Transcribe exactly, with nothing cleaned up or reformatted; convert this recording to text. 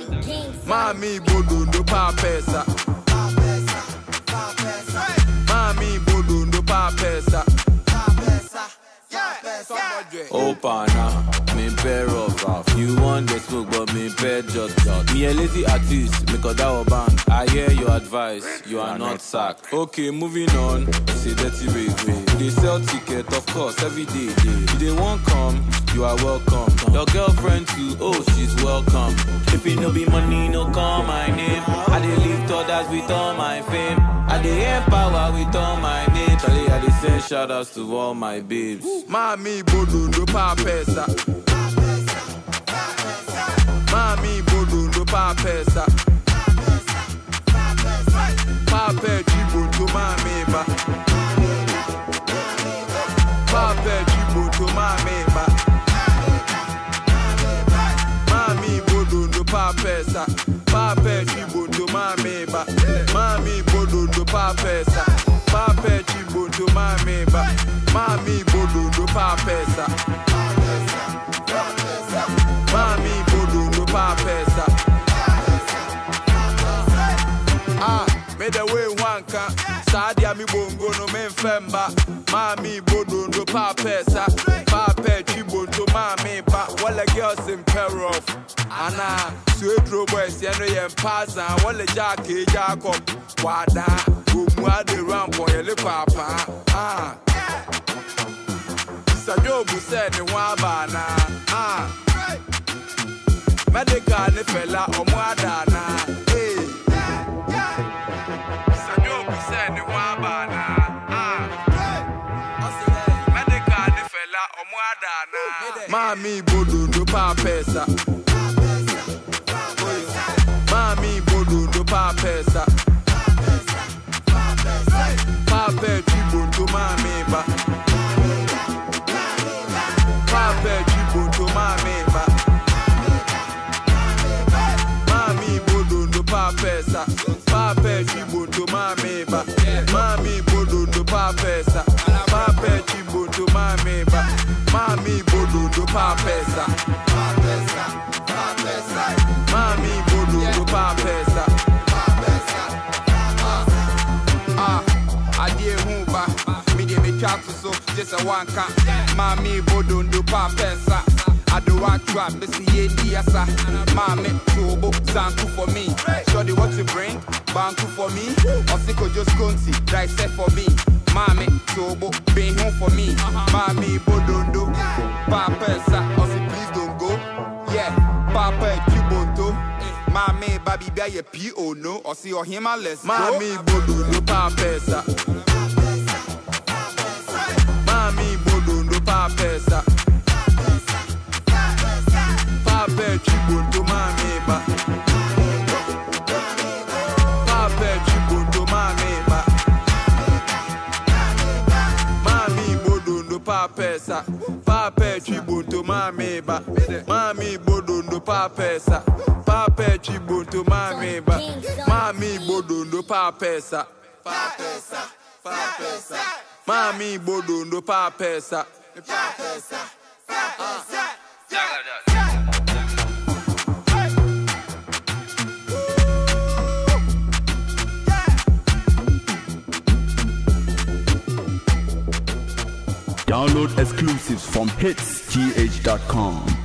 Mami bodundo pa pesa. Mami bodundo pa pesa. Opa now, me pair of rough. You want the smoke, but me pair just shot. Me a lazy artist, me got that bang. I hear your advice, you are not sacked. Okay, moving on. It's a dirty race. They sell ticket, of course, every day. If they won't come, you are welcome. Your girlfriend too, oh, she's welcome. If it no be money, no call my name. I dey lift others with all my fame. I dey empower with all my name. Charlie, I dey send shout outs to all my babes. Mami bodundo pa pesa. Mami bodundo pa pesa. Pape chibuto mami ba. Pape chibuto mami ba. Mami bodundo pa pesa. Pape chibuto mami ba. Mami bodundo pa pesa. Pape chibuto mami ba. Mami bodundo pa pesa. Mami bodundo pa pesa. Ah, me the way one can. Sadia mi bongo no men femba. Mami bodundo pa pesa. Pape chibuto mami ba. Wale girls in peril. Ana, sweetro boys yeno yen pasa. Wale jake jacob. Wada, gumwa de rampo yele papa. Ah. Sajobu said ni wabana. Ah. Medical ni fella omwadana. Hey. Sajobu said ni wabana. Ah. Medical ni fella omwadana. Mami bodundo pa pesa. Mami bodundo pa pesa. Pape chibuto mami ba. Pape chibuto mami ba. Mami bodundo pa pesa. Pape chibuto mami ba. Mami bodundo pa pesa. Pape chibuto mami ba. Mami bodundo pa pesa. Mami bodundo pa pesa. Ah, I dear Humba. Me de me chat so just a one can. Mami bodundo pa pesa. I do want trap, me see ye diasa. Mami turbo zanku for me. Shorty what you bring, banku for me. Osiko just conti, dry set for me. Mami turbo, bring home for me. Mami bodundo pa pesa. Osi please don't go. Yeah, Papa Chiboto. Mami baby be ye P O no. Osi or him let's go. Mami bodundo pa pesa. Mami bodundo pa pesa. Pape chibuto mami ba. Pape chibuto mami ba. Mami bodundo pa pesa. Pape chibuto mami ba. Mami bodundo pa pesa. Pape chibuto mami ba. Mami bodundo pa pesa. Pa pesa, pa pesa. Mami bodundo pa pesa. Pa pesa, pa pesa. Download exclusives from hits t h dot com.